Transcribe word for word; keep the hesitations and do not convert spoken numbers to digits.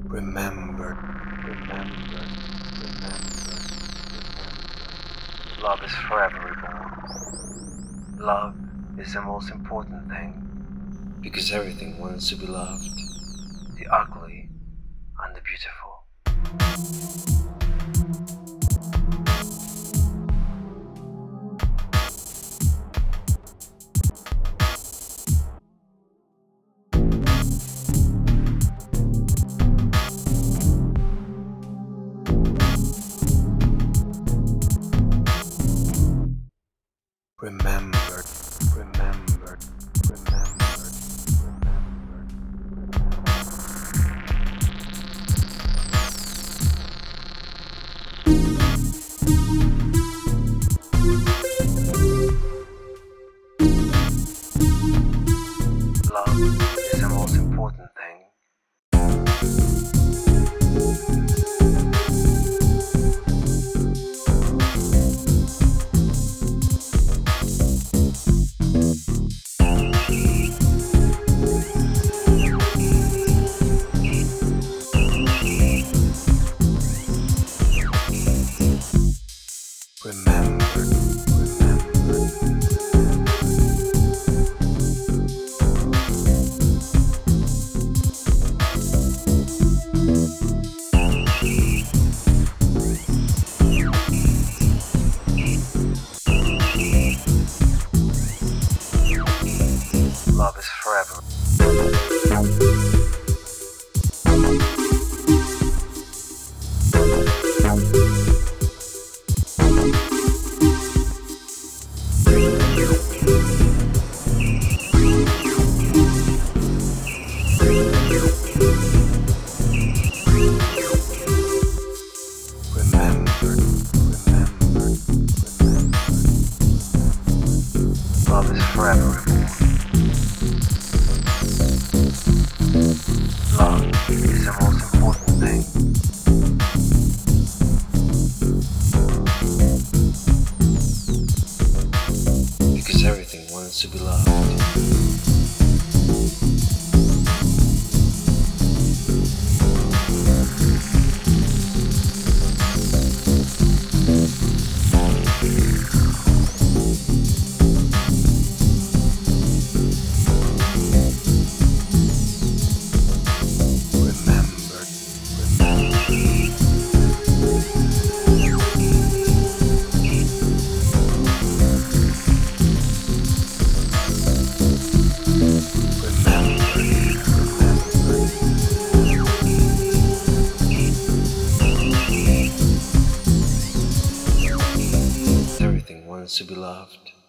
Remember, remember, remember, remember. Love is forever reborn. Love is the most important thing, because everything wants to be loved. The ugly and the beautiful. Remember, remember, remember, remember. Love is the most important thing. Remember, remember, love is forever. Remember, remember, remember. Love is forever reborn. Love is the most important thing. Because everything wants to be loved. Everything wants to be loved.